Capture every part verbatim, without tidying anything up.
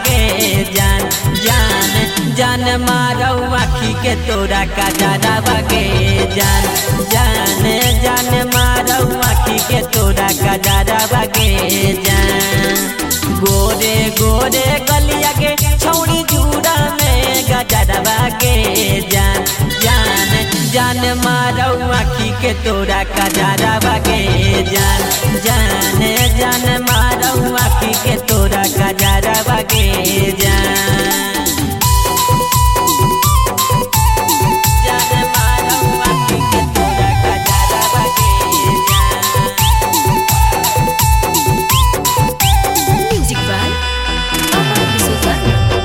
बागे जान जान जान मारो आखी के तोरा कजरा बागे जान जान जान मारो आखी के तोरा कजरा बागे जान गोरे गोरे गलिया के छौड़ी जूड़ा में गजरा बागे जान जान जान मारो आखी के तोरा कजरा बागे जान जान जान मारो आखी के तोरा कजरा बागे जान जान मारो आखी के तोरा कजरा बागे जान Music by Amar D'Souza.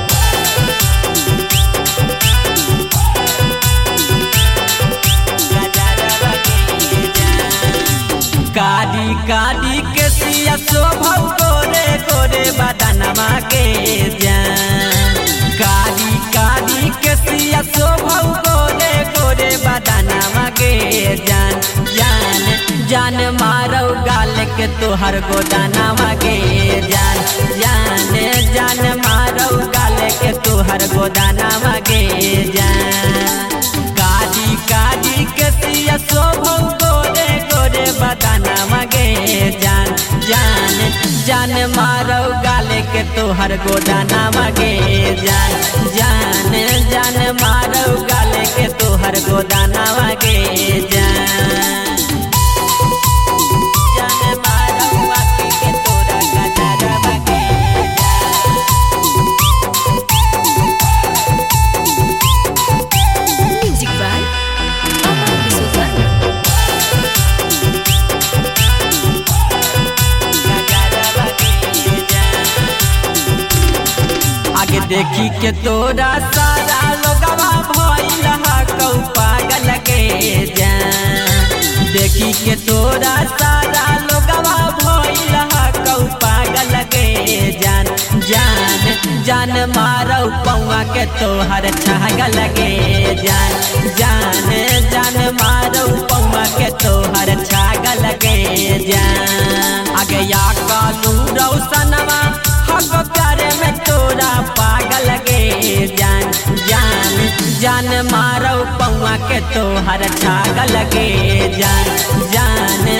Kali Kali के सिया शोभा गोरे गोरे बदनमा के जान काली काली के सिया शोभा गोरे गोरे बदनमा के जान जान जान मारो गाल के तोहर गोदानमा के जान जान जान मारो गाल के तोहर गोदानमा के जान काली काली के सिया शोभा गोरे गोरे बदनमा के जान जान जान मारो गाले के तोहर गोदानमा के जान जान जान मारो गाले के तोहर गोदानमा के जान जान मारो आखी के तोरा कजरा के Music by Amar D'Souza. आगे देखी के तोरा सारा लोगवा भइल हकौ पागल के जान देखी के तोरा सारा लोगवा भइल हकौ पागल के जान जान जान मारो पौआ के तोहर छागल के जान जान जान मारो पौआ के तोहर छागल के जान आगे या कालू रौसनवा हक प्यारे में तोरा पागल के जान जान जान मारो पौआ के तोहर छागल के जान जान